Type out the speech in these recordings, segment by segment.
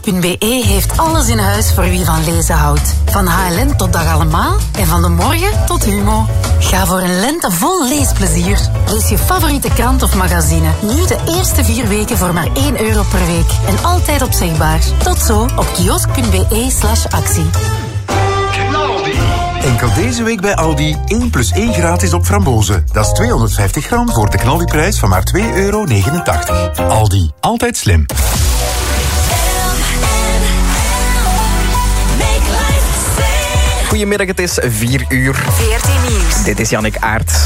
Kiosk.be heeft alles in huis voor wie van lezen houdt. Van HLN tot Dag Allemaal en van de morgen tot Humo. Ga voor een lente vol leesplezier. Lees je favoriete krant of magazine. Nu de eerste 4 weken voor maar €1 per week. En altijd opzegbaar. Tot zo op kiosk.be/actie. Enkel deze week bij Aldi 1 + 1 gratis op frambozen. Dat is 250 gram voor de knaldiprijs van maar €2,89. Aldi, altijd slim. Goedemiddag, het is 4 uur. VRT Nieuws. Dit is Jannik Aert.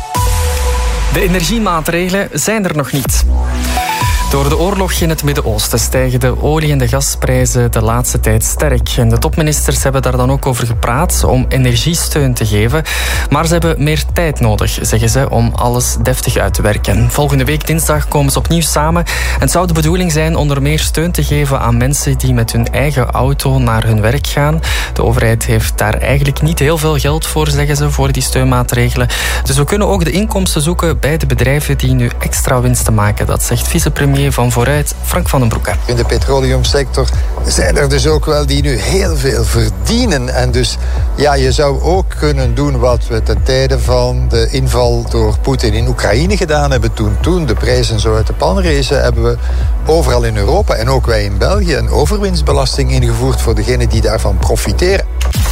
De energiemaatregelen zijn er nog niet. Door de oorlog in het Midden-Oosten stijgen de olie- en de gasprijzen de laatste tijd sterk. En de topministers hebben daar dan ook over gepraat om energiesteun te geven. Maar ze hebben meer tijd nodig, zeggen ze, om alles deftig uit te werken. Volgende week dinsdag komen ze opnieuw samen. En het zou de bedoeling zijn onder meer steun te geven aan mensen die met hun eigen auto naar hun werk gaan. De overheid heeft daar eigenlijk niet heel veel geld voor, zeggen ze, voor die steunmaatregelen. Dus we kunnen ook de inkomsten zoeken bij de bedrijven die nu extra winsten maken. Dat zegt vicepremier van Vooruit, Frank van den Broeke. In de petroleumsector zijn er dus ook wel die nu heel veel verdienen. En dus ja, je zou ook kunnen doen wat we ten tijde van de inval door Poetin in Oekraïne gedaan hebben. Toen de prijzen zo uit de pan rezen, hebben we overal in Europa en ook wij in België een overwinstbelasting ingevoerd voor degenen die daarvan profiteren.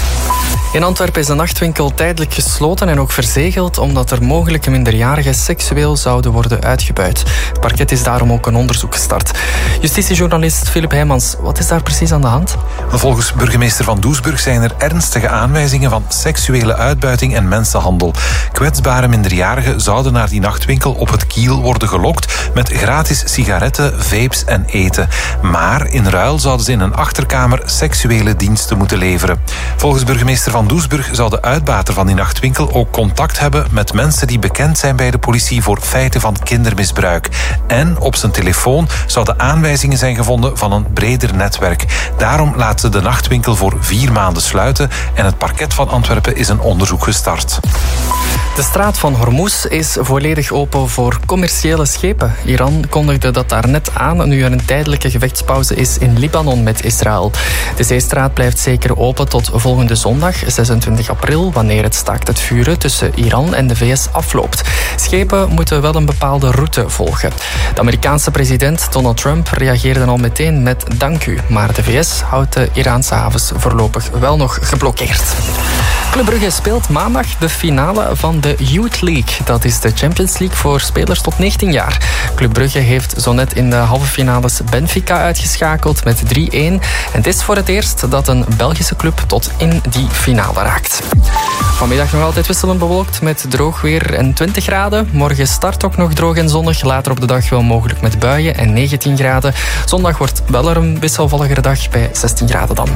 In Antwerpen is een nachtwinkel tijdelijk gesloten en ook verzegeld omdat er mogelijke minderjarigen seksueel zouden worden uitgebuit. Het parket is daarom ook een onderzoek gestart. Justitiejournalist Philip Heijmans, wat is daar precies aan de hand? Volgens burgemeester van Doesburg zijn er ernstige aanwijzingen van seksuele uitbuiting en mensenhandel. Kwetsbare minderjarigen zouden naar die nachtwinkel op het Kiel worden gelokt met gratis sigaretten, vapes en eten. Maar in ruil zouden ze in een achterkamer seksuele diensten moeten leveren. Volgens burgemeester van Doesburg zou de uitbater van die nachtwinkel ook contact hebben met mensen die bekend zijn bij de politie voor feiten van kindermisbruik. En op zijn telefoon zouden aanwijzingen zijn gevonden van een breder netwerk. Daarom laat ze de nachtwinkel voor 4 maanden sluiten en het parket van Antwerpen is een onderzoek gestart. De straat van Hormuz is volledig open voor commerciële schepen. Iran kondigde dat daar net aan, nu er een tijdelijke gevechtspauze is in Libanon met Israël. De zeestraat blijft zeker open tot volgende zondag, 26 april, wanneer het staakt het vuren tussen Iran en de VS afloopt. Schepen moeten wel een bepaalde route volgen. De Amerikaanse president Donald Trump reageerde al meteen met dank u, maar de VS houdt de Iraanse havens voorlopig wel nog geblokkeerd. Club Brugge speelt maandag de finale van de Youth League. Dat is de Champions League voor spelers tot 19 jaar. Club Brugge heeft zo net in de halve finales Benfica uitgeschakeld met 3-1. En het is voor het eerst dat een Belgische club tot in die finale raakt. Vanmiddag nog altijd wisselend bewolkt met droog weer en 20 graden. Morgen start ook nog droog en zonnig. Later op de dag wel mogelijk met buien en 19 graden. Zondag wordt wel er een wisselvalligere dag bij 16 graden dan.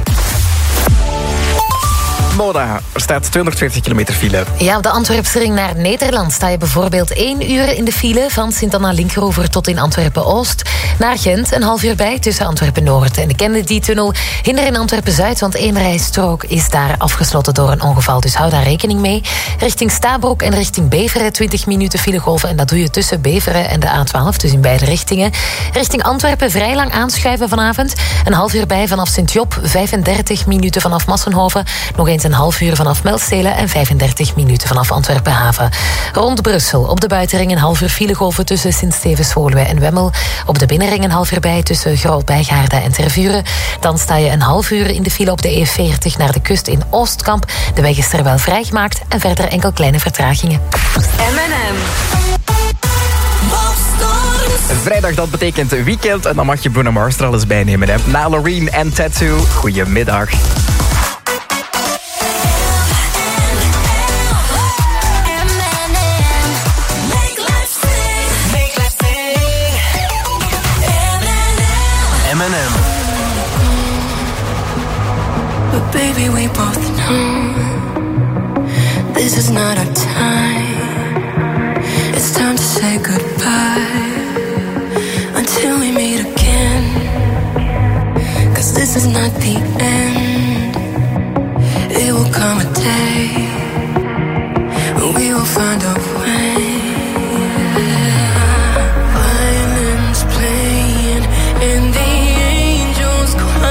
Moda, er staat 240 kilometer file. Ja, op de Antwerpse ring naar Nederland sta je bijvoorbeeld 1 uur in de file van Sint-Anna-Linkeroever tot in Antwerpen-Oost. Naar Gent een half uur bij tussen Antwerpen-Noord en de Kennedy-tunnel. Hinder in Antwerpen-Zuid, want 1 rijstrook is daar afgesloten door een ongeval. Dus hou daar rekening mee. Richting Stabroek en richting Beveren 20 minuten filegolven. En dat doe je tussen Beveren en de A12, dus in beide richtingen. Richting Antwerpen vrij lang aanschuiven vanavond. Een half uur bij vanaf Sint-Job, 35 minuten vanaf Massenhoven. Nog eens een half uur vanaf Melstelen en 35 minuten vanaf Antwerpen-Haven. Rond Brussel op de buitenring een half uur filegolven tussen Sint-Stevens-Woluwe en Wemmel. Op de binnenring een half uur bij tussen Groot-Bijgaarden en Tervuren. Dan sta je een half uur in de file op de E40 naar de kust in Oostkamp. De weg is er wel vrijgemaakt en verder enkel kleine vertragingen. M&M. Vrijdag, dat betekent weekend en dan mag je Bruno Mars er alles bij nemen. Hè. Na Loreen en Tattoo, goedemiddag. M&M. But baby, we both know this is not our time. It's time to say goodbye until we meet again. 'Cause this is not the end. It will come a day when we will find a way. Violins playing and the angels cry.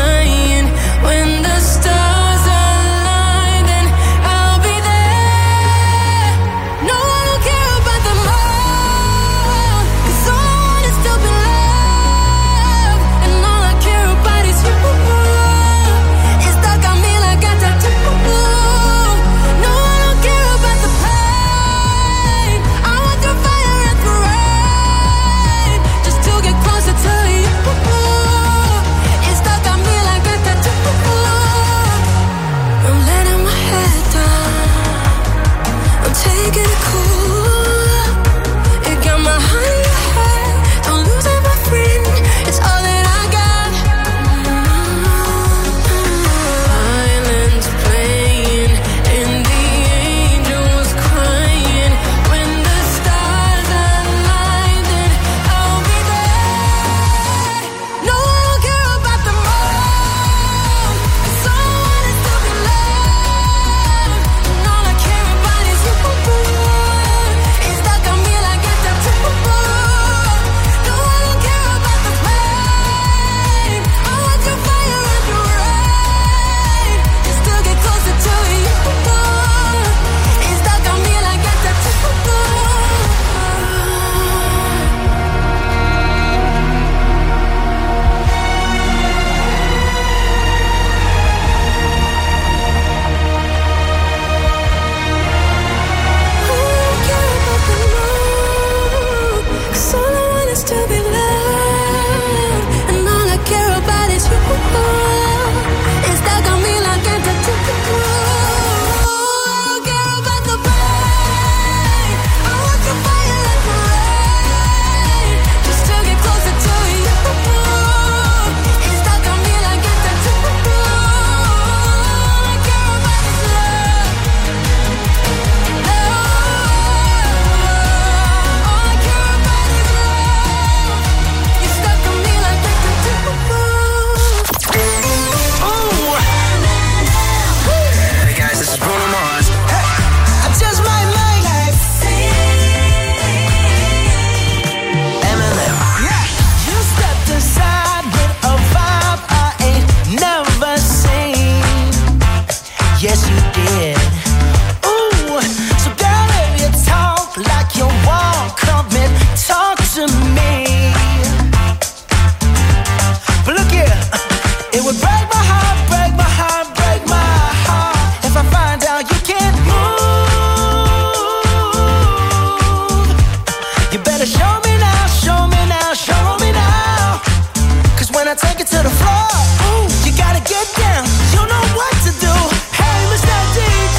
get down. You know what to do. Hey, Mr. DJ.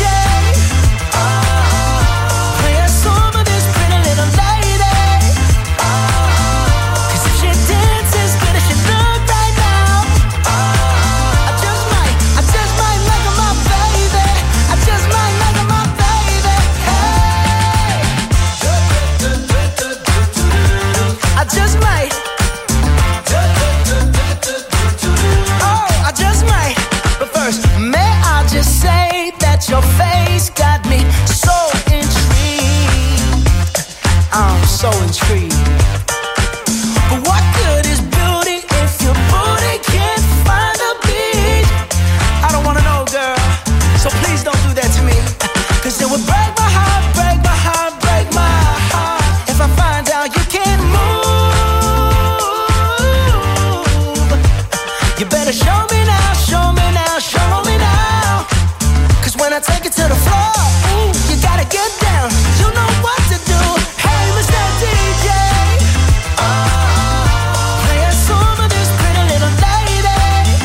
Play a song for this pretty little lady. 'Cause if she dances as good as she look right now, I just might make her my baby. I just might make her my baby. Hey, I just might. Oh, I just might. But first, may I just say that your face got me so intrigued. I'm so intrigued. But what good is beauty if your booty can't find a beat? I don't wanna know, girl, so please don't do that to me. 'Cause it would break my heart, break my heart, break my heart if I find out you can't move. You better show me now, show me now, show me now. 'Cause when I take it to the floor, ooh, you gotta get down. You know what to do. Hey, Mr. DJ. Play a song for this pretty little lady.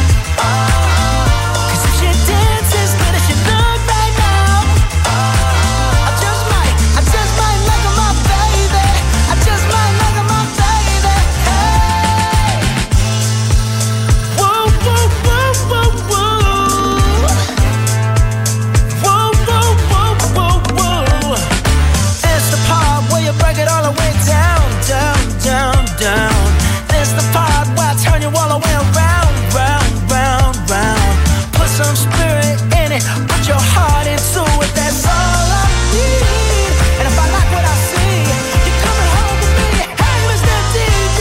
'Cause if she dances as good as she look right now, I just might make her my baby. I just might make her my baby. Hey, whoa, whoa, whoa, whoa, whoa, whoa, whoa, whoa, whoa, whoa. It's the part where you break it all the way down, down, down, down. It's the part where I turn you all the way around, round, round, round. Put some spirit in it, put your heart into it. That's all I need. And if I like what I see, you're coming home with me. Hey, Mr. DJ.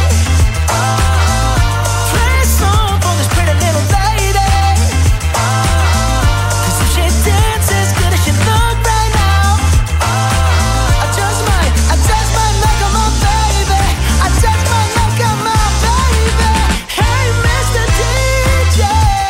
Play a song for this pretty little lady. 'Cause if she dances as good as she look right now, I just might make her my baby. I just might make her my baby. Hey, Mr. DJ.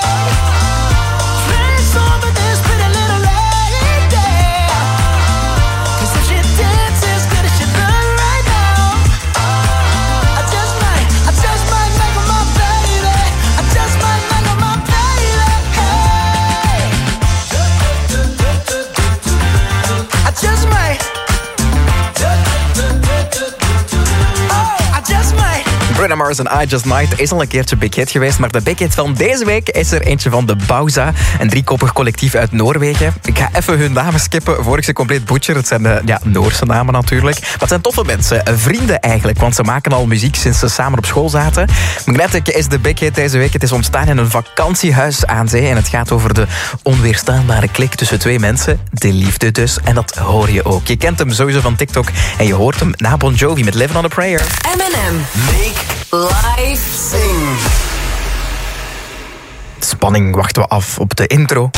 Play a song for this pretty little lady. 'Cause if she dances as good as she look right now, I just might make her my baby. I just might make her my baby. Hey, I just might. Oh, I just might. Bruno Mars en I Just Might is al een keertje Big Hit geweest, maar de Big Hit van deze week is er eentje van de Bauza, een driekoppig collectief uit Noorwegen. Ik ga even hun namen skippen voor ik ze compleet butcher. Het zijn Noorse namen natuurlijk. Maar het zijn toffe mensen, vrienden eigenlijk, want ze maken al muziek sinds ze samen op school zaten. Magnetic is de Big Hit deze week. Het is ontstaan in een vakantiehuis aan zee en het gaat over de onweerstaanbare klik tussen twee mensen, de liefde dus, en dat hoor je ook. Je kent hem sowieso van TikTok en je hoort hem na Bon Jovi met Living on a Prayer. M&M. Make life sing. Spanning wachten we af op de intro.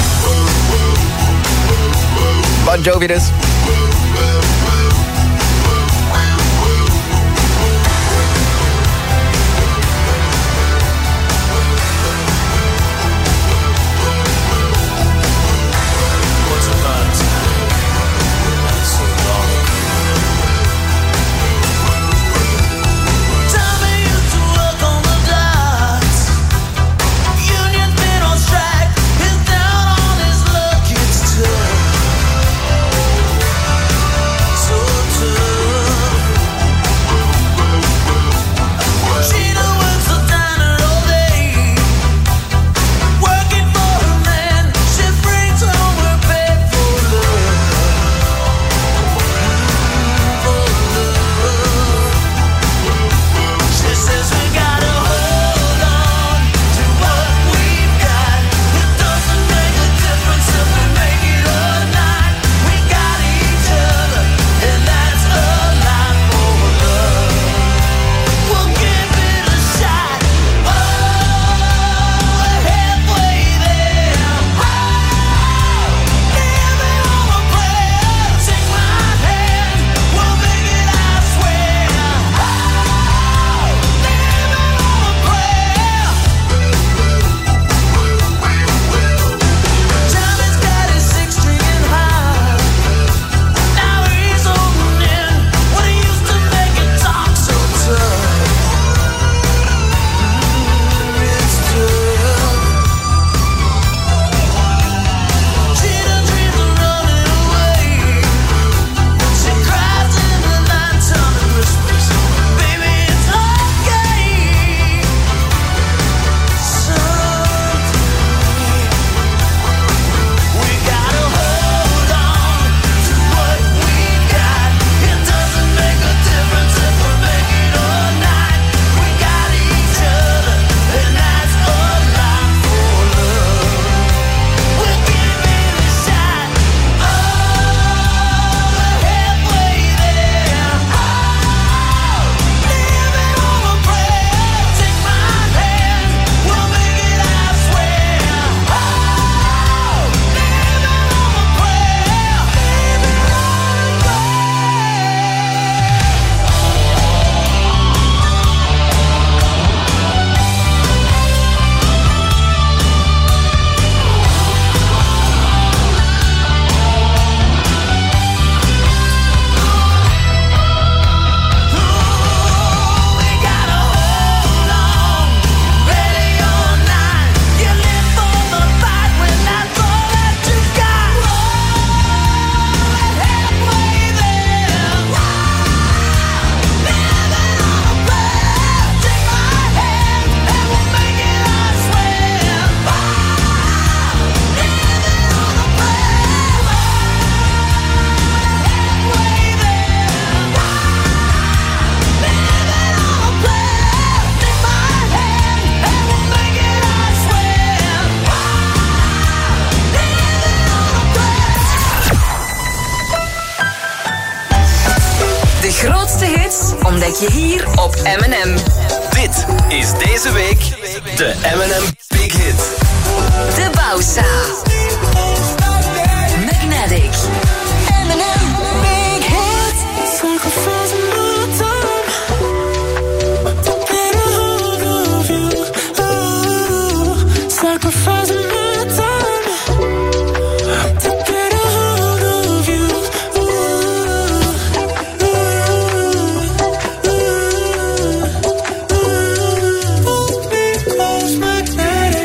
Bon Jovi dus. Strike, he's down on his luck, it's tough. krijg je hier op M&M. Dit is deze week de M&M Big Hit. De Bausa. Magnetic. M&M Big Hit. Sacrifice my time to get a hold of you. Sacrifice my time to get a hold of you. Because magnetic.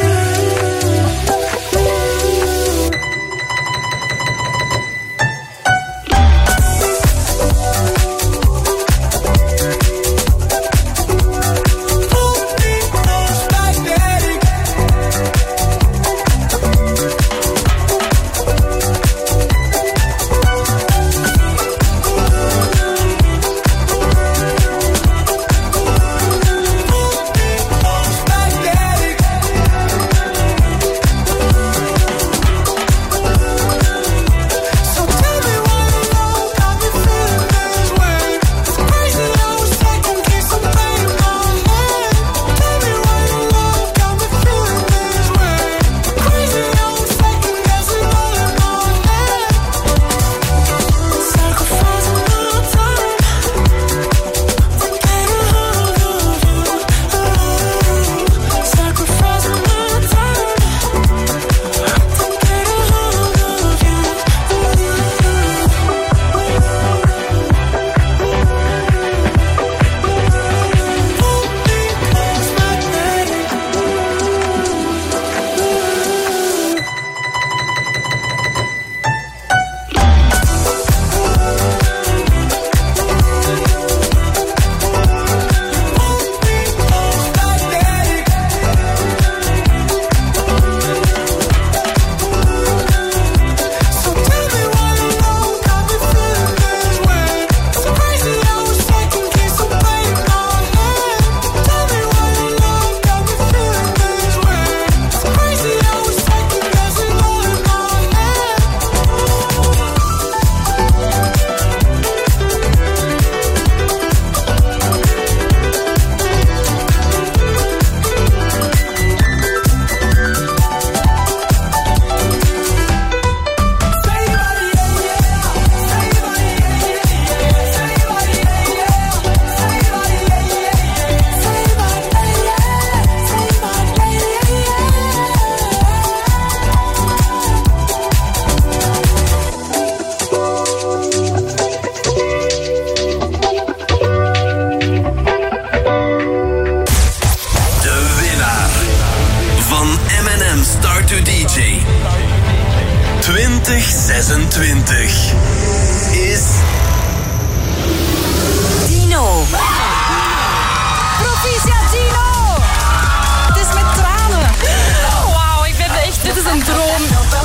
DJ 2026 is Dino. Proficiat Dino! Het is met tranen. Wauw, ik ben echt... Dit is een droom.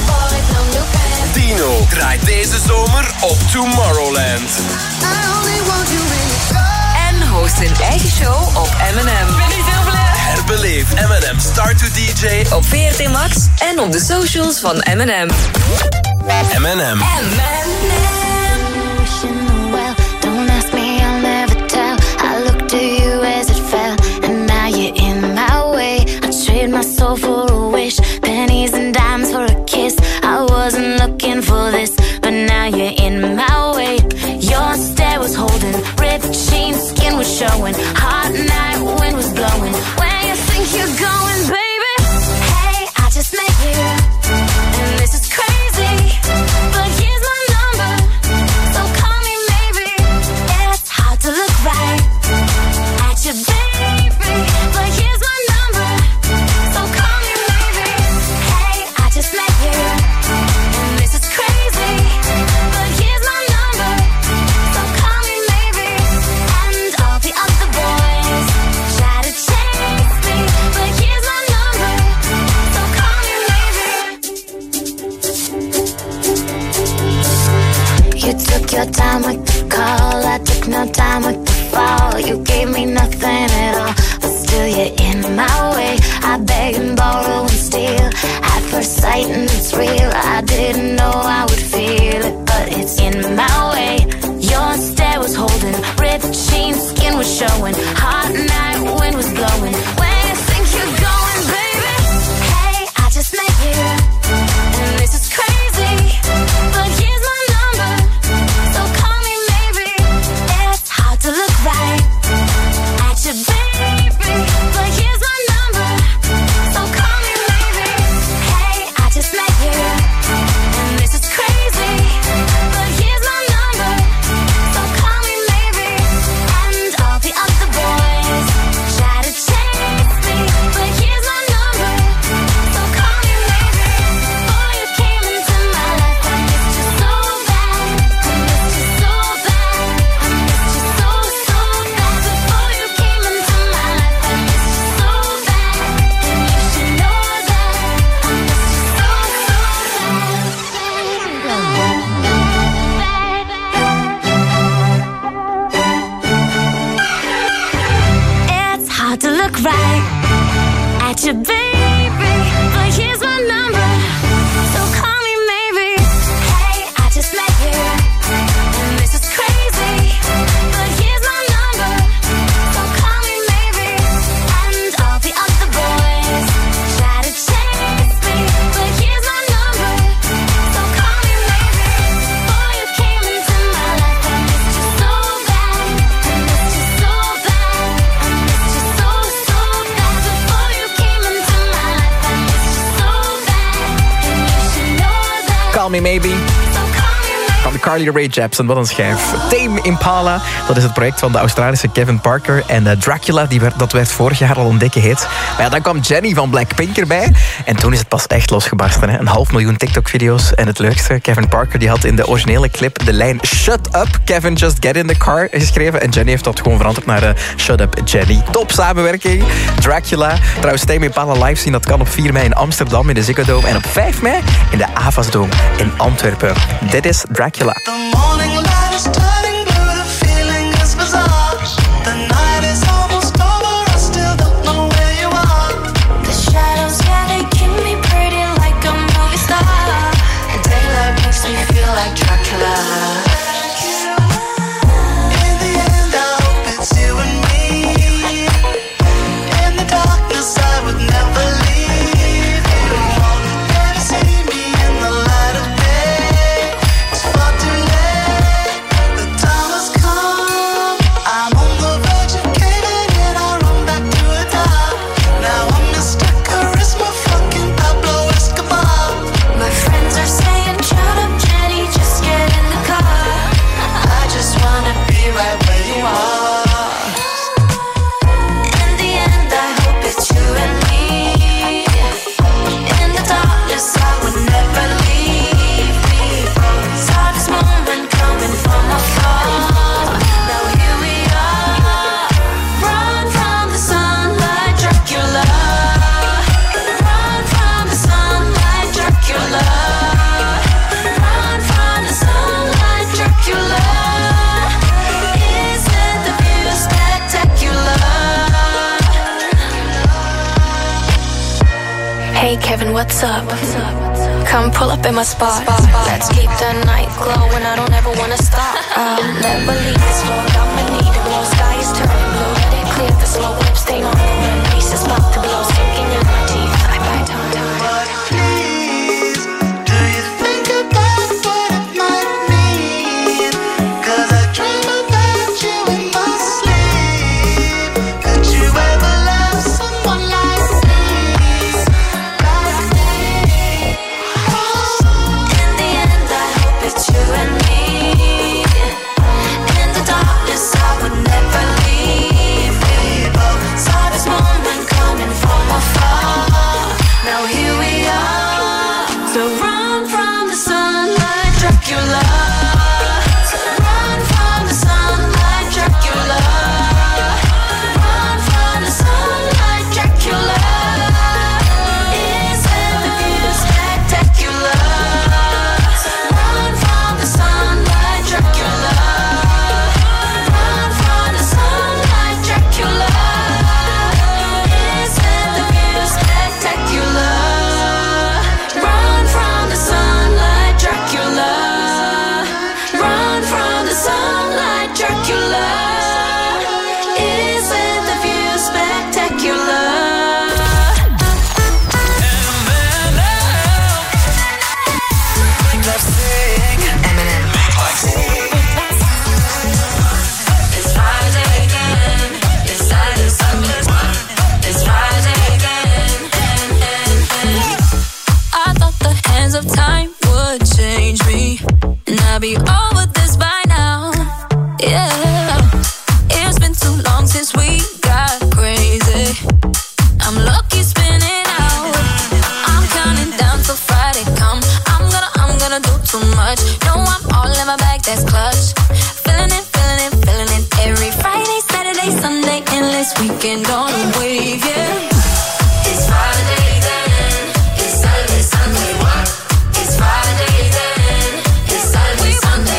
Dino draait deze zomer op Tomorrowland. En host een eigen show op M&M. Ik ben niet heel blij. Herbeleef M&M Start to DJ op VRT Max en op de socials van M&M. M&M. Don't ask me, I'll never tell. I looked to you as it fell, and now you're in my way. I trade my soul for a wish, pennies and dimes for a kiss. I wasn't looking for this, but now you're in my way. Your stare was holding, ripped jeans, skin was showing. Hot night, wind was blowing. Where you think you're going, baby? Hey, I just met you, and this is crazy, but here's my number, so call me maybe. It's hard to look right at you, baby, but here's my number, so call me maybe. Hey, I just met you, and this is crazy, but here's my number, so call me maybe. And all the other boys try to chase me, but here's my number, so call me maybe. You took your time with the call, I took no time with the fall. You gave me nothing at all, but still you're in my way. I beg and borrow and steal at first sight, and it's real. I didn't know I would feel it, but it's in my way. Your stare was holding, ripped jeans, at you, baby. But here's my number, so call me maybe. Hey, I just met you, and this is crazy. But here's my number, so call me maybe. And all the other boys try to chase me, but here's my number, so call me maybe. Before you came into my life, I missed you so bad. I missed you so bad. I missed you so, so bad. Before you came into my life, I missed you so bad. And you should know that. Call Me Maybe. Van Carly Rae Jepsen, wat een schijf. Tame Impala, dat is het project van de Australische Kevin Parker. En Dracula, dat werd vorig jaar al een dikke hit. Maar ja, dan kwam Jenny van Blackpink erbij. En toen is het pas echt losgebarsten. Hè. 500.000 TikTok-video's. En het leukste, Kevin Parker die had in de originele clip de lijn Shut up, Kevin, just get in the car geschreven. En Jenny heeft dat gewoon veranderd naar Shut up, Jenny. Top samenwerking. Dracula. Trouwens, Tame Impala live zien, dat kan op 4 mei in Amsterdam in de Ziggo Dome. En op 5 mei in de Avas Dome in Antwerpen. Dit is Dracula. The morning light is turning blue, the feeling is bizarre. The night is almost over, I still don't know where you are. The shadows, yeah, they keep me pretty like a movie star. And daylight makes me feel like Dracula. In the end, I hope it's you and me. In the darkness, I would never leave. You won't ever see me in the light of day. It's far too late. The time has come. I'm on the verge of caving in. I run back to the top. Now I'm Mr. Charisma, fucking Pablo Escobar. My friends are saying, shut up, Jenny, just get in the car. I just wanna be right where you are. In the end, I hope it's you and me. In the darkness, I would never leave. Saw this moment coming from afar. Now here we are. Run from the sunlight, Dracula. Run from the sunlight, Dracula. Run from the sunlight, Dracula. Isn't the view spectacular? Hey Kevin, what's up? Come pull up in my spot. Let's keep the night glowing. I don't ever wanna stop. I'll never leave this road. I'ma need to blow. Sky is turning blue. Let it clear the slow whip. Stay on the run. Race is about to blow. Sinking in my teeth. I bite on time. But please, do you think about what it might mean? 'Cause I dream about you in my sleep. Could you ever love someone like me? Like me? In the end, I hope it's you and me. In the darkness, I would never leave. We both saw this moment coming from afar. Now here we are. So run from the sunlight, Dracula. Run from the sunlight, Dracula. Run from the sunlight, Dracula. Isn't the view spectacular? Run from the sunlight, Dracula. Run from the sunlight, Dracula. Isn't the view spectacular? Run from the sunlight, Dracula. Run from the sunlight, Dracula. Isn't the view spectacular? It's Friday again. It's Saturday, Sunday. It's Friday again. I thought the hands of time would change me, and I'd be over this by now. Yeah, it's been too long since we got crazy. I'm lucky spinning out. I'm counting down till Friday come. I'm gonna do too much. No, I'm all in my bag, that's clutch. Feeling it, feeling it, feeling it. Every Friday, Saturday, Sunday, endless weekend on a wave, yeah. It's Friday then. It's Saturday, Sunday. What? It's Friday then. It's Saturday, Sunday.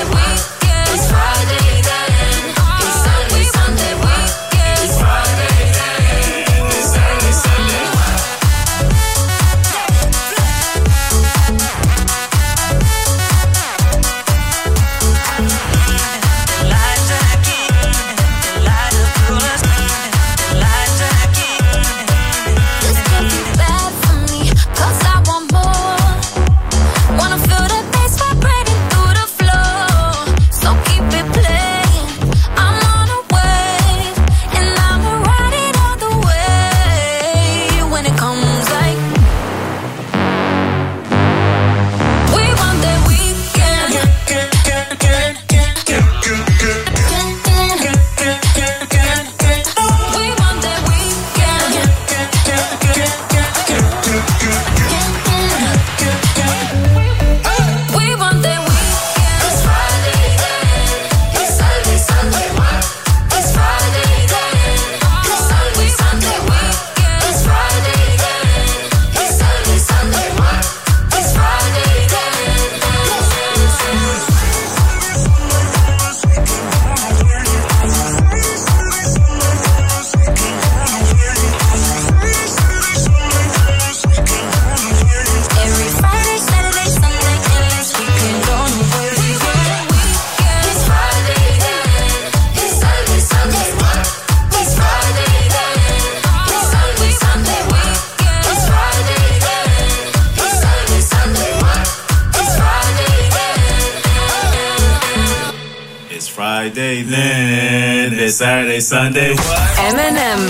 then. This Saturday, Sunday, what? M&M.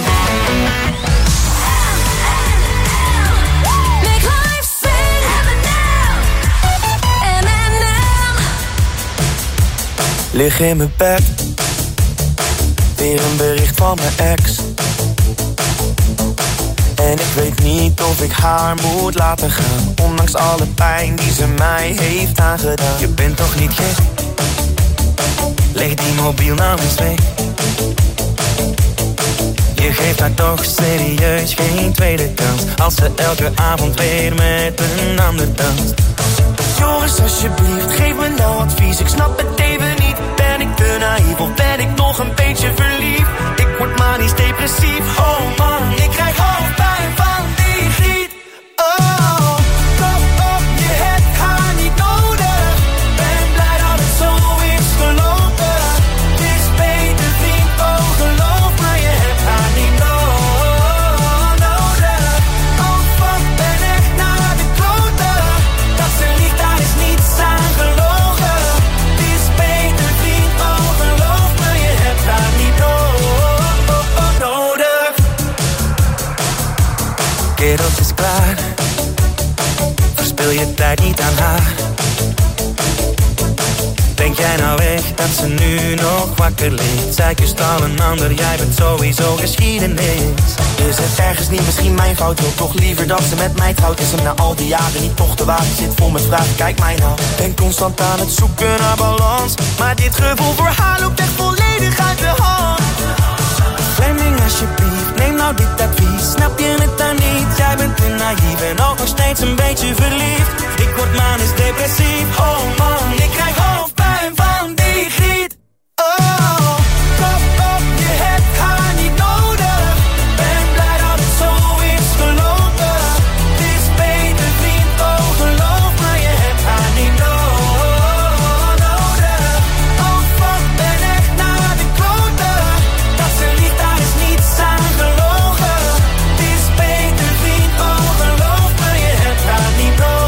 Lig in mijn bed, weer een bericht van mijn ex. En ik weet niet of ik haar moet laten gaan, ondanks alle pijn die ze mij heeft aangedaan. Je bent toch niet gek? Leg die mobiel nou eens weg. Je geeft haar toch serieus geen tweede kans, als ze elke avond weer met een ander danst. Jongens, alsjeblieft, geef me nou advies, ik snap het even niet. Ben ik te naïef of ben ik nog een beetje verliefd? Ik word manisch depressief, oh man, ik krijg hoofdpijn van die griet. Oh, kop op, je hebt haar niet nodig. Ben blij dat het zo is gelopen. Het is beter vriend, oh geloof me, je hebt haar niet nodig. Oh fuck, ben echt naar de kloten. Dat ze liegt, daar is niets aan gelogen. Het is beter vriend, oh geloof me, je hebt haar niet nodig. Kerels is klaar, verspil je tijd niet aan haar. Denk jij nou echt dat ze nu nog wakker ligt? Zij kust al een ander, jij bent sowieso geschiedenis. Is het ergens niet misschien mijn fout? Wil toch liever dat ze met mij trouwt? Is hem na al die jaren niet toch te wagen? Zit vol met vragen, kijk mij nou. Ben constant aan het zoeken naar balans, maar dit gevoel voor haar loopt echt volledig uit de hand. Fleming, alsjeblieft, neem nou dit advies. Snap je het dan niet? Jij bent te naïef en ook nog steeds een beetje verliefd. Ik word manisch depressief, oh man, ik krijg hoofdpijn van die griet. Oh, kop op, je hebt haar niet nodig. Ben blij dat het zo is gelopen. Het is beter vriend, oh geloof me, je hebt haar niet nodig. Oh fuck, ben echt naar de kloten. Dat ze liegt, daar is niets aan gelogen. Het is beter vriend, oh geloof me, je hebt haar niet nodig.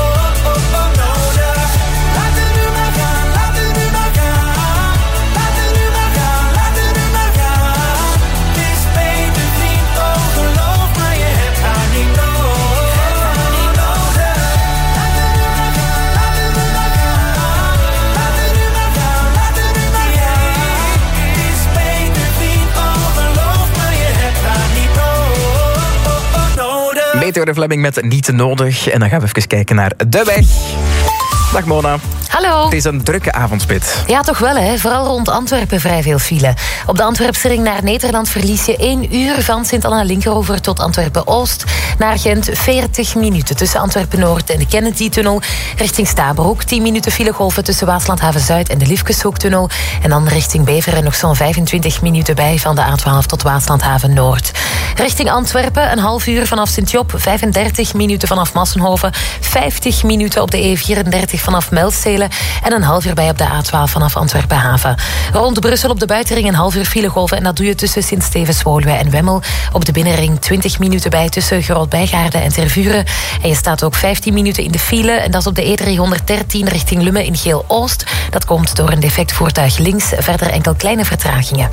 Laat het nu maar gaan, laat het nu maar gaan. Laat het nu maar gaan, laat het nu maar gaan. Het is beter vriend, oh geloof me, je hebt haar niet nodig. Laat het nu maar gaan, laat het nu maar gaan. Laat het nu maar gaan, laat het nu maar gaan. Het is beter vriend, oh geloof me, je hebt haar niet nodig. Meteor de Fleming met Niet Nodig. En dan gaan we even kijken naar De Weg. Dag Mona. Hallo. Het is een drukke avondspit. Ja, toch wel, hè. Vooral rond Antwerpen vrij veel file. Op de Antwerpse ring naar Nederland verlies je 1 uur van Sint-Anna-Linkeroever tot Antwerpen-Oost. Naar Gent 40 minuten tussen Antwerpen-Noord en de Kennedy-tunnel. Richting Stabroek 10 minuten filegolven tussen Waaslandhaven-Zuid en de Liefkeshoektunnel. En dan richting Beveren nog zo'n 25 minuten bij van de A12 tot Waaslandhaven-Noord. Richting Antwerpen een half uur vanaf Sint-Job, 35 minuten vanaf Massenhoven, 50 minuten op de E34 vanaf Melstelen en een half uur bij op de A12 vanaf Antwerpen-Haven. Rond Brussel op de buitenring een half uur filegolven en dat doe je tussen Sint-Stevens-Woluwe en Wemmel. Op de binnenring 20 minuten bij tussen Groot-Bijgaarden en Tervuren. En je staat ook 15 minuten in de file en dat is op de E313 richting Lummen in Geel-Oost. Dat komt door een defect voertuig links. Verder enkel kleine vertragingen.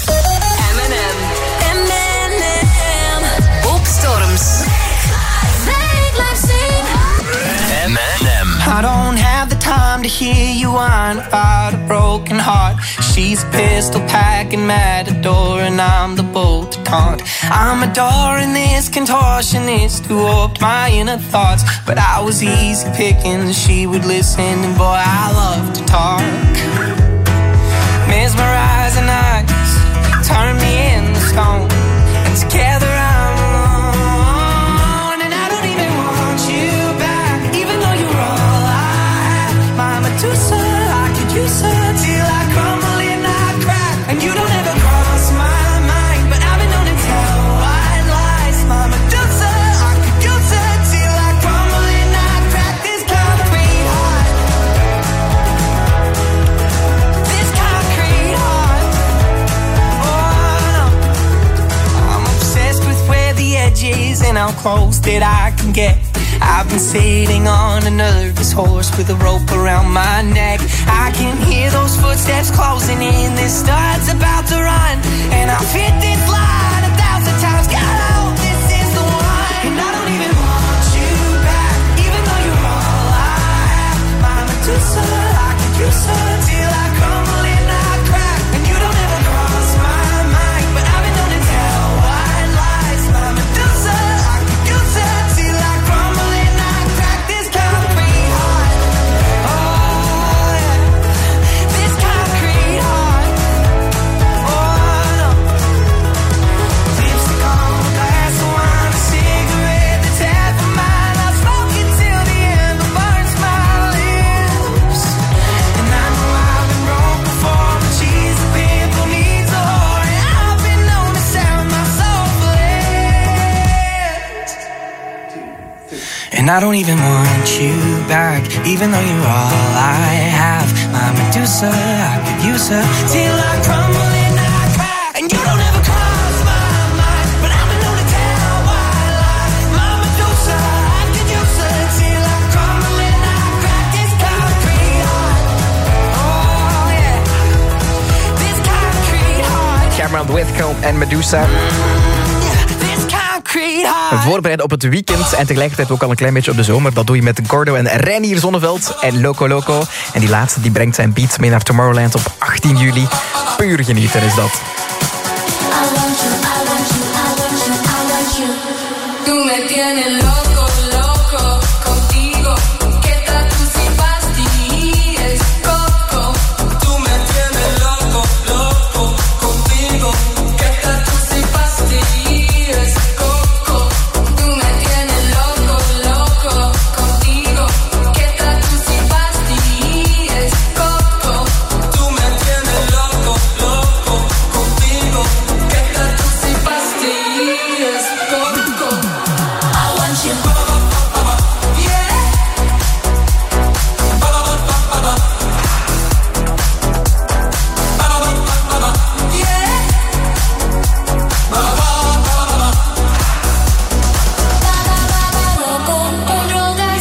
Bob Storms. I don't have the time to hear you whine about a broken heart. She's a pistol packing matador and I'm the bolt to taunt. I'm adoring this contortionist who warped my inner thoughts. But I was easy picking, she would listen, and boy, I love to talk. Mesmerizing eyes turn me into stone, and together I'm alone, and I don't even want you back, even though you're all I have. My Medusa, I could use her till I crumble and I crack, and you don't ever cross my mind, but I've been known to tell white lies. My Medusa, I could use her till I crumble and I crack. This concrete heart, this concrete heart. Oh no, I'm obsessed with edges and how close that I can get. I've been sitting on a nervous horse with a rope around my neck. I can hear those footsteps closing in. This start's about to run, and I've hit this line 1,000 times. God, I hope this is the one. And I don't even want you back, even though you're all I have. My Medusa, I could use her till I crumble and I crack. And you don't ever cross my mind, but I've been known to tell white lies. My Medusa, I could use her till I crumble and I crack. This concrete heart, oh yeah, this concrete heart, oh no. Lipstick on a glass of wine, a cigarette that's half of mine. I'll smoke it till the end, but burns my lips. And I know I've been broke before, but she's the pimple needs a whore. And I've been known to sell my soul for less. And I don't even want you back, even though you're all I have. My Medusa, I could use her till I crumble and I crack. And you don't ever cross my mind, but I've been known to tell white lies. My Medusa, I could use her till I crumble and I crack. This concrete heart, oh yeah, this concrete heart. Cameron Whitcomb en Medusa. This concrete heart. Voorbereid op het weekend en tegelijkertijd ook al een klein beetje op de zomer. Dat doe je met Gordo en Reinier Zonneveld en Loco Loco. En die laatste die brengt zijn beats mee naar Tomorrowland op 18 juli. Puur genieten is dat. Tú me tienes loco, loco, contigo. ¿Qué tal tú si pastillas, coco? Tú me tienes loco, loco, contigo. ¿Qué tal tú si pastillas, coco? Tú me tienes loco, loco, contigo. ¿Qué tal tú si pastillas, coco? Tú me tienes loco, loco, contigo. ¿Qué tal tú si pastillas, coco? I want you. Yeah. Loco con drogas,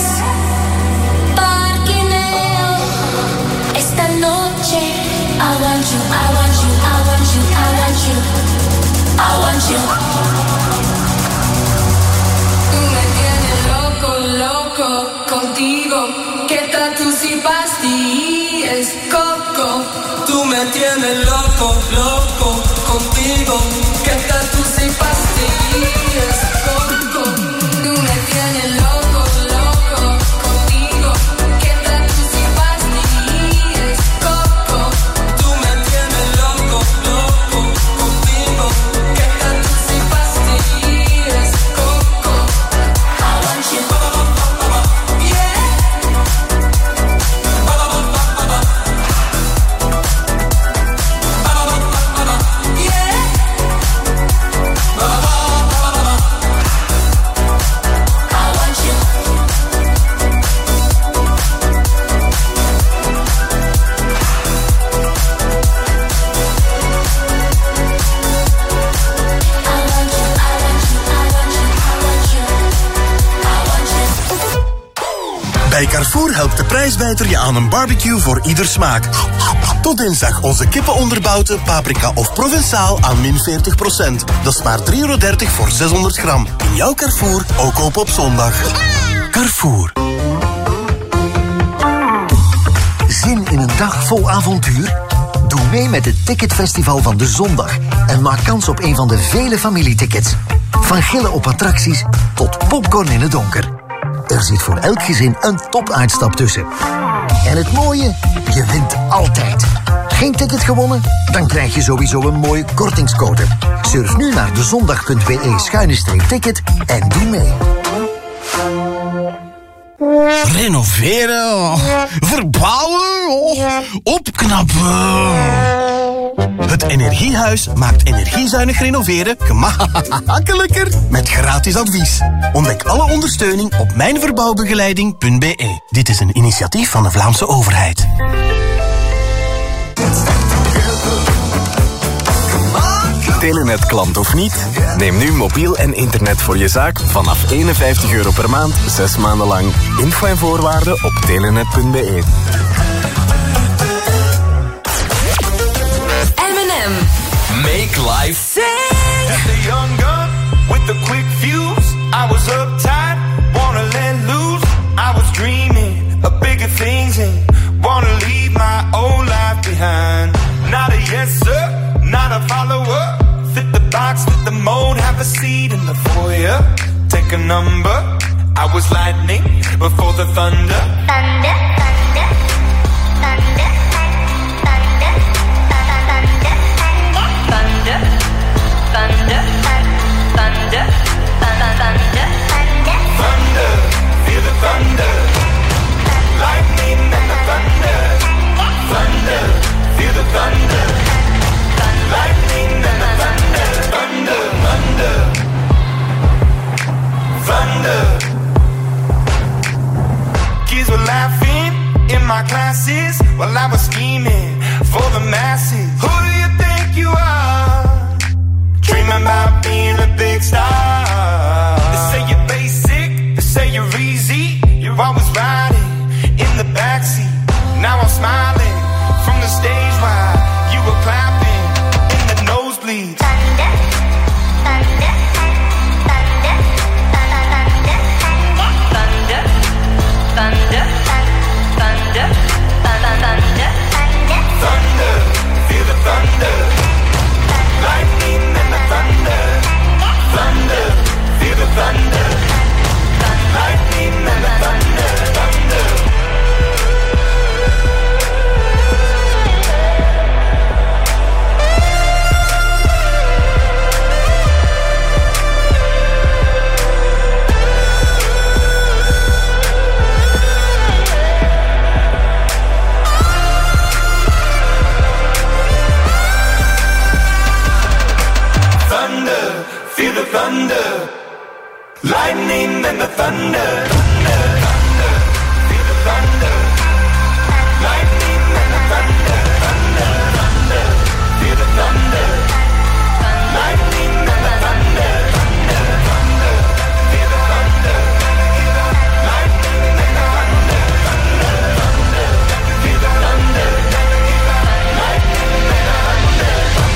parquineo. Esta noche, I want you, I want you, I want you, I want you, I want you. Tú me tienes loco, loco, contigo. ¿Qué tal tú si pastillas, coco? Tú me tienes loco, loco, contigo. ¿Qué tal tú si pastillas, coco? Tú me tienes loco, loco, contigo. ¿Qué tal tú si pastillas, coco? Tú me tienes loco, loco, contigo. ¿Qué tal tú si pastillas, coco? I want you. Yeah. Bij Carrefour helpt de prijsbijter je aan een barbecue voor ieder smaak. Tot dinsdag onze kippenonderbouten, paprika of Provençaal aan min 40%. Dat is maar €3,30 voor 600 gram. In jouw Carrefour, ook open op zondag. Carrefour. Zin in een dag vol avontuur? Doe mee met het Ticketfestival van de zondag en maak kans op een van de vele familietickets. Van gillen op attracties tot popcorn in het donker. Er zit voor elk gezin een topuitstap tussen. En het mooie? Je wint altijd. Geen ticket gewonnen? Dan krijg je sowieso een mooie kortingscode. Surf nu naar dezondag.be/ticket en doe mee. Renoveren, verbouwen, opknappen. Het Energiehuis maakt energiezuinig renoveren gemakkelijker met gratis advies. Ontdek alle ondersteuning op mijnverbouwbegeleiding.be. Dit is een initiatief van de Vlaamse overheid. Come on, Telenet-klant of niet? Neem nu mobiel en internet voor je zaak vanaf €51 per maand, 6 maanden lang. Info en voorwaarden op telenet.be. M&M. Make life sing. As a young gun with a quick fuse, I was uptight, wanna let loose. I was dreaming of bigger things and wanna leave my old life behind. Not a yes sir, not a follower. Fit the box, fit the mold, have a seat in the foyer. Take a number. I was lightning before the thunder. Thunder, thunder, thunder, thunder, thunder, thunder, thunder, thunder, thunder, feel the thunder. Lightning and the thunder. Thunder, feel the thunder. Lightning and the thunder. Thunder, thunder, thunder. Kids were laughing in my classes while I was scheming for the masses. Who do you think you are? Dreaming about being a big star. They say you're basic, they say you're easy. You're always riding in the backseat. Now I'm smiling from the stage while you were clapping in the nosebleeds. thunder, thunder, thunder, thunder, Thunder, thunder, thunder, Thunder, feel the thunder. Lightning and the thunder. Thunder, feel the thunder. Lightning and the thunder. Thunder. Feel the thunder, lightning and the thunder. Thunder, thunder, feel the thunder, lightning and the thunder. Thunder, thunder, feel the thunder, lightning and the thunder. Thunder, thunder, feel the thunder, lightning and the thunder. Thunder, thunder, feel the thunder, lightning and the thunder.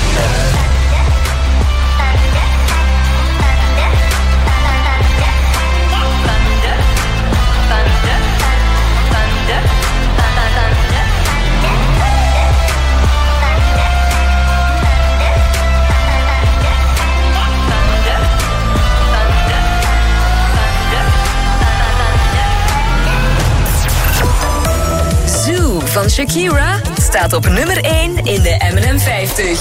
Zoo van Shakira staat op nummer 1 in de M&M 50.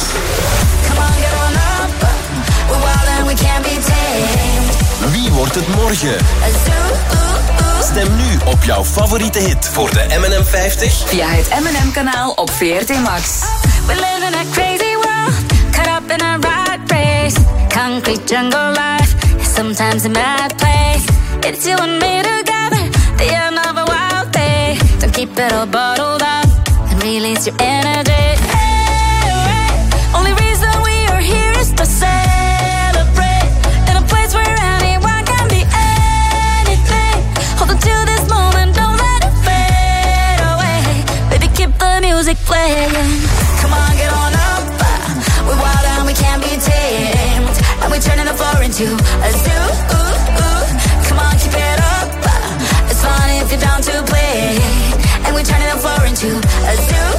Wie wordt het morgen? Stem nu op jouw favoriete hit voor de M&M 50 via het M&M-kanaal op VRT Max. We live in a crazy world, caught up in a rat race. Concrete jungle life, sometimes a mad place. It's you and me together, the end of a wild day. Don't keep it all bottled up and release your energy. Hey, hey. Only reason we are here is to celebrate in a place where anyone can be anything. Hold on to this moment, don't let it fade away. Baby, keep the music playing. Come on, get on up. We're wild and we can't be tamed. And we're turning the floor into a zoo. Come on, keep it up. It's fun if you're down to play. And we're turning the floor into a zoo.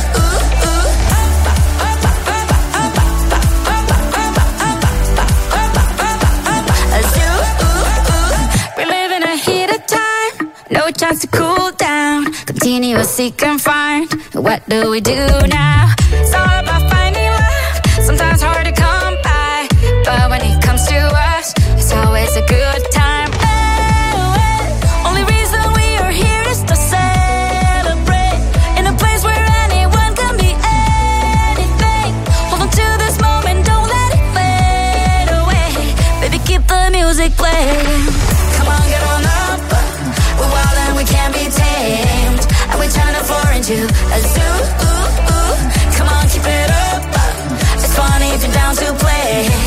A zoo. We live in a heated time. No chance to cool down. Continuously confined. What do we do now? It's all about finding love. Sometimes hard to come by. But when it comes to us, it's always a good time. Oh, oh. Only reason we are here is to celebrate in a place where anyone can be anything. Hold on to this moment, don't let it fade away. Baby, keep the music playing. Come on, get on up. We're wild and we can't be tamed. And we turn the floor into a zoo. Come on, keep it up. It's funny if you're down to play.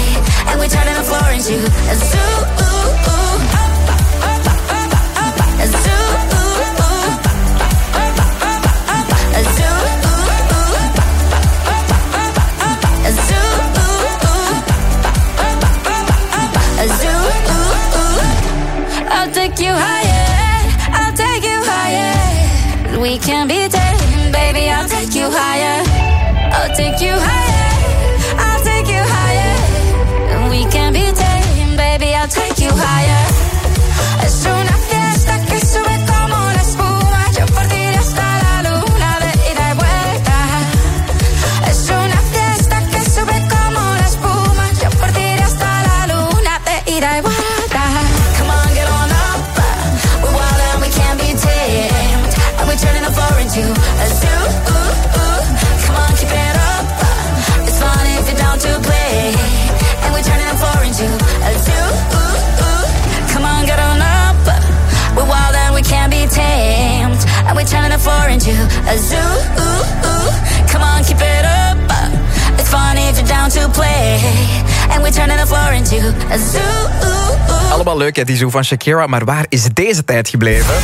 take you higher. I'll take you higher. We can be taken, baby. I'll take you higher. I'll take you higher. I'll take you higher. We can be taken, baby. I'll take you higher. Es una fiesta que sube como la espuma. Yo por ti iré hasta la luna de ida y vuelta. Es una fiesta que sube como la espuma. Yo por ti iré hasta la luna de ida y vuelta. Come on, get on up. We're wild and we can't be tamed. And we're turning the floor into a zoo. Come on, keep it up. It's fun if you're down to play. And we're turning the floor into a zoo. Come on, get on up. We're wild and we can't be tamed. And we're turning the floor into a zoo. Come on, keep it up. It's fun if you're down to play. And we're turning the floor into a zoo. Allemaal leuk, hè, die zoo van Shakira. Maar waar is deze tijd gebleven?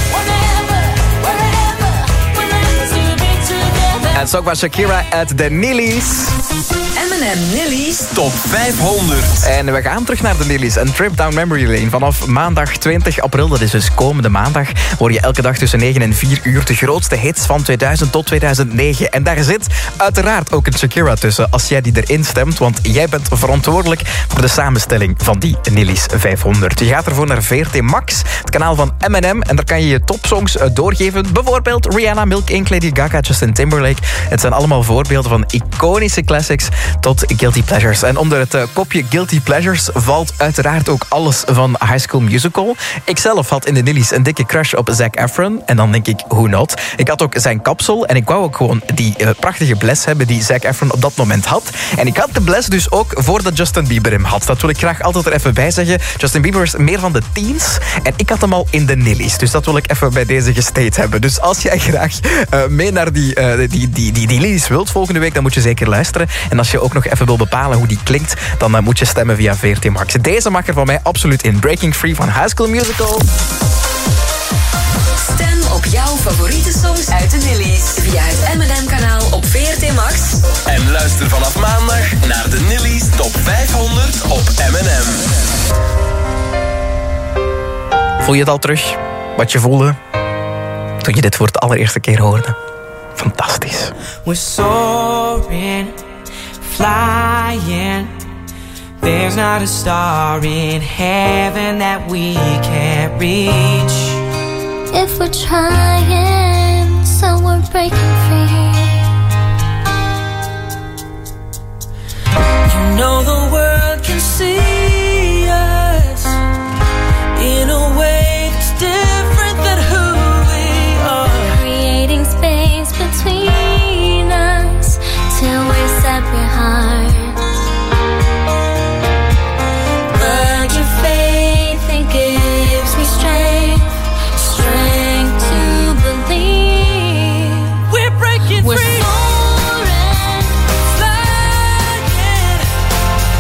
Het song van Shakira uit de Nillies. M&M Nillies Top 500. En we gaan terug naar de Nillies. Een trip down memory lane. Vanaf maandag 20 april, dat is dus komende maandag, hoor je elke dag tussen 9 en 4 uur de grootste hits van 2000 tot 2009. En daar zit uiteraard ook een Shakira tussen, als jij die erin stemt. Want jij bent verantwoordelijk voor de samenstelling van die Nillies 500. Je gaat ervoor naar VRT Max, het kanaal van M&M. En daar kan je je topsongs doorgeven. Bijvoorbeeld Rihanna, Milk Inc, Lady Gaga, Justin Timberlake. Het zijn allemaal voorbeelden van iconische classics tot Guilty Pleasures. En onder het kopje Guilty Pleasures valt uiteraard ook alles van High School Musical. Ikzelf had in de Nillies een dikke crush op Zac Efron. En dan denk ik, who not? Ik had ook zijn kapsel en ik wou ook gewoon die prachtige bles hebben die Zac Efron op dat moment had. En ik had de bles dus ook voordat Justin Bieber hem had. Dat wil ik graag altijd er even bij zeggen. Justin Bieber is meer van de teens en ik had hem al in de Nillies. Dus dat wil ik even bij deze gestate hebben. Dus als jij graag mee naar die Nillies wilt volgende week, dan moet je zeker luisteren. En als je ook nog even wil bepalen hoe die klinkt, dan moet je stemmen via VRT Max. Deze mag er van mij absoluut in. Breaking Free van High School Musical. Stem op jouw favoriete songs uit de Nillies via het M&M-kanaal op VRT Max. En luister vanaf maandag naar de Nillies Top 500 op M&M. Voel je het al terug? Wat je voelde toen je dit voor de allereerste keer hoorde? Fantastisch. We're soaring, flying. There's not a star in heaven that we can't reach. If we're trying, so we're breaking free. You know the world can see us in a way that's different than who we are. Creating space between us till we're separate hearts. But your faith, it gives me strength to believe. We're breaking we're free. soaring, Flying.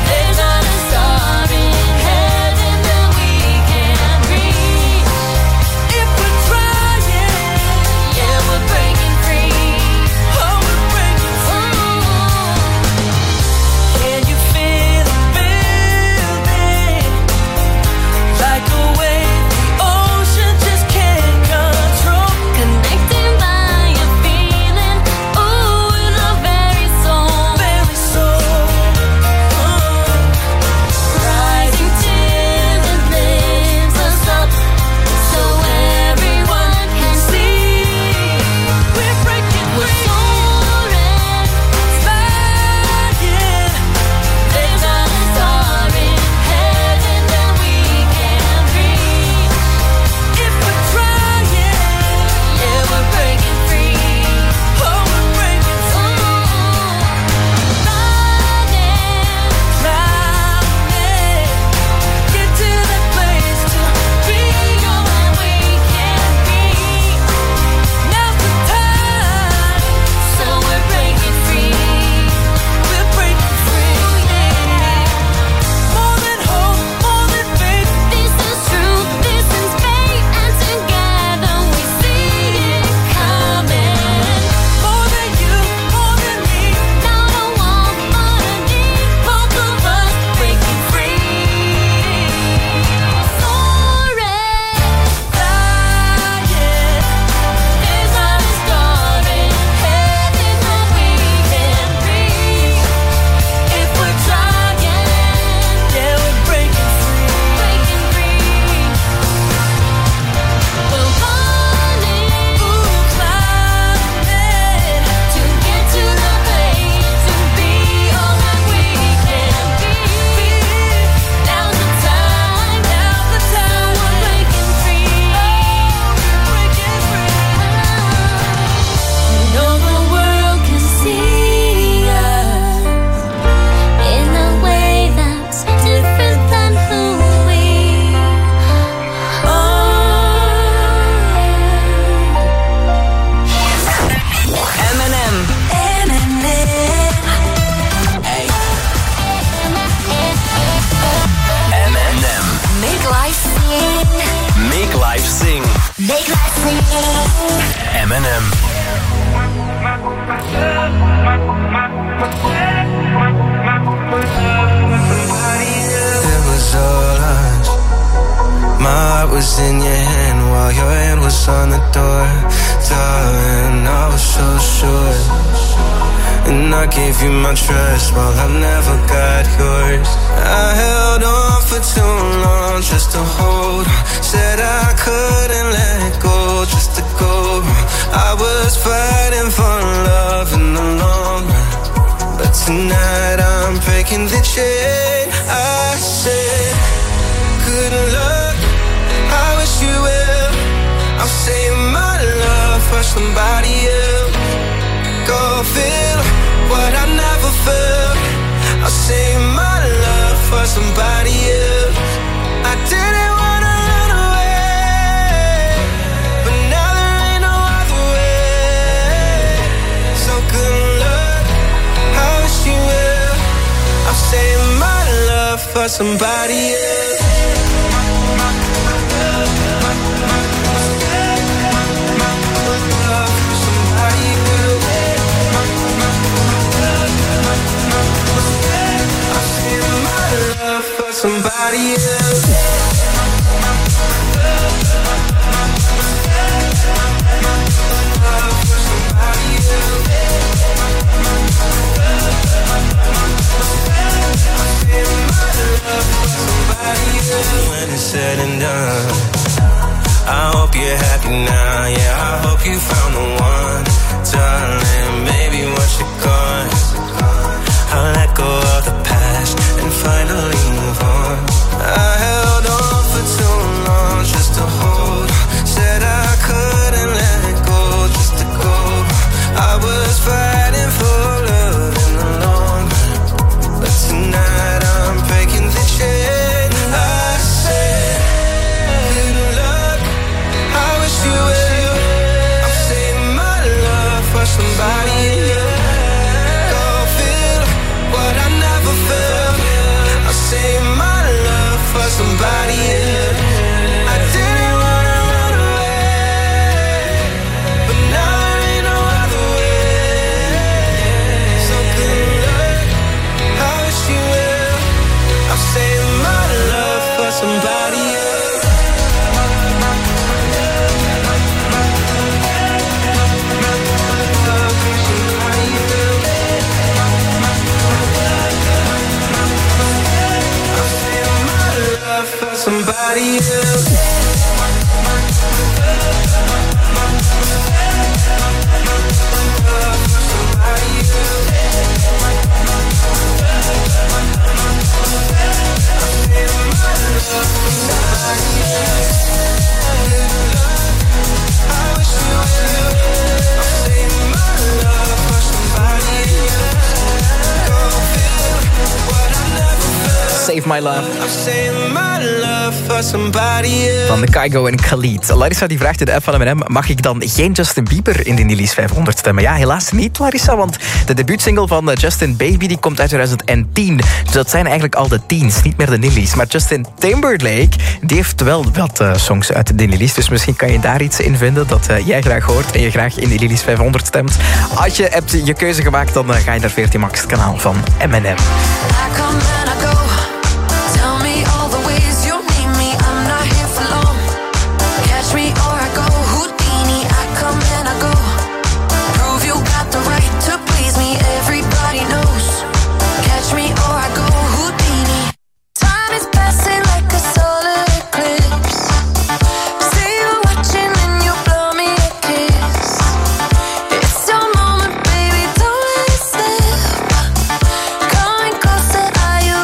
live zing. Make life sing. M&M. It was all us. My heart was in your hand while your hand was on the door. Darling, I was so sure. And I gave you my trust while I never got yours. I held on for too long just to hold on. Said I couldn't let go just to go. I was fighting for love in the long run, but tonight I'm breaking the chain. I said, good luck, I wish you well. I'm saying my love for somebody else. Go feel what I never felt. I'll save my love for somebody else. I didn't wanna run away, but now there ain't no other way. So good luck, I wish you well. I'll save my love for somebody else. Somebody else. When it's said and done, I hope you're happy now. Yeah, I hope you found the one, darling. Maybe once you're gone, I'll let go of the past and finally move on. I held on for too long just to hold on. Said I couldn't let go just to go. I was fighting for love in the long run, but tonight I'm breaking the chain. I said, good luck, I wish you well. I'm saving my love for somebody else. Go feel what I never felt. I'll save my love for somebody else. I didn't wanna run away, but now there ain't no other way. So good luck, I wish you well. I'll save my love for somebody else. For somebody else. Save My Love. Save my love for somebody else. Van de Kygo en Khalid. Larissa die vraagt in de app van M&M, mag ik dan geen Justin Bieber in de Nillies 500 stemmen? Ja, helaas niet, Larissa, want de debuutsingle van Justin Baby die komt uit 2010. Dus dat zijn eigenlijk al de teens, niet meer de Nillies. Maar Justin Timberlake, die heeft wel wat songs uit de Nillies. Dus misschien kan je daar iets in vinden dat jij graag hoort en je graag in de Nillies 500 stemt. Als je hebt je keuze gemaakt, dan ga je naar 14 Max, het kanaal van M&M. Are you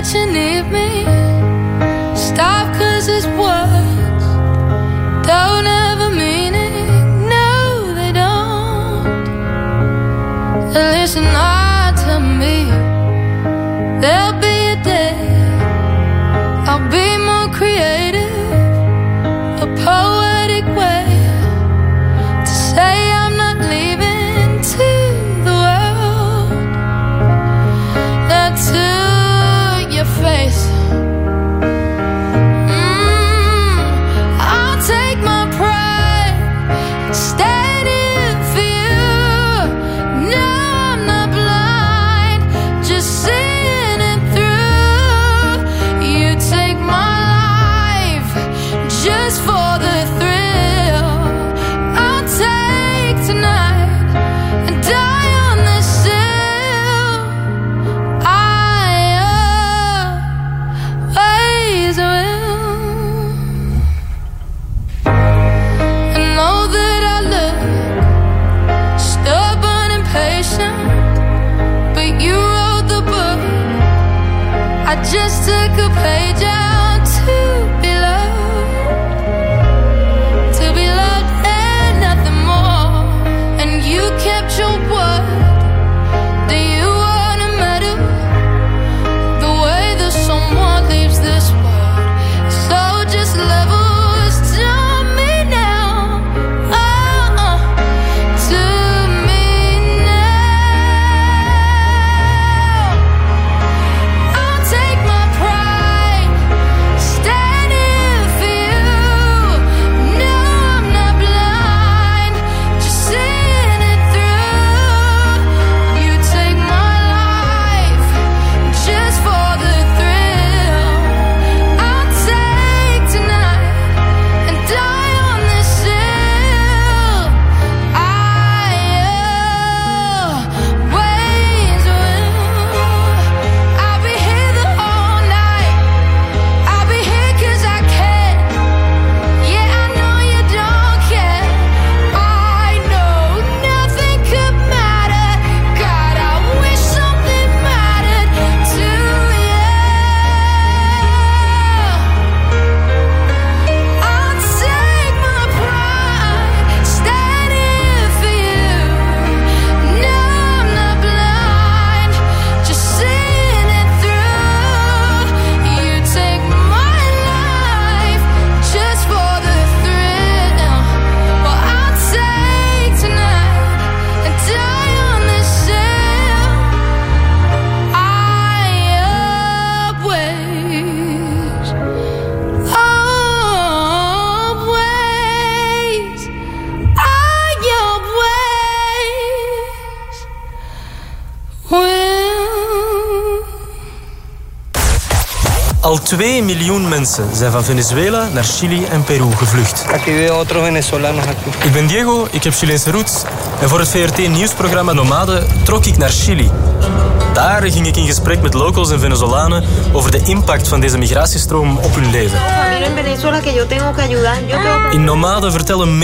that you need me. Stop, 'cause it's words don't ever mean it. No, they don't. And listen hard to me. There'll be a day I'll be more creative, a poetic way to say I'm not leaving to the world. That to your face. I'll take my pride, stand in for you. No, I'm not blind, just seeing it through. You take my life just for the thrill. I'll take tonight and die on this hill. I always will. I know that I look stubborn and patient, but you wrote the book. I just took a page out to be loved and nothing more. And you kept your word. Do you wanna medal the way that someone leaves this world? So just levels to me now. To me now. I'll take my pride, stand in for you. No, I'm not blind, just seeing it through. You take my life just for the thrill. I'll take tonight and die on this hill. I always will. I'll be here the whole night. I'll be here 'cause I can. Yeah, I know you don't care. I know nothing could matter. God, I wish something mattered to you. I'll take my pride, stand in for you. No, I'm not blind, just seeing it through. You take my life just for the thrill. Well, I'll take tonight and die on this hill. I always, always, I always will. Al 2 miljoen mensen zijn van Venezuela naar Chili en Peru gevlucht. Ik ben Diego, ik heb Chileense roots. En voor het VRT-nieuwsprogramma Nomade trok ik naar Chili. Daar ging ik in gesprek met locals en Venezolanen over de impact van deze migratiestroom op hun leven. In Nomade vertellen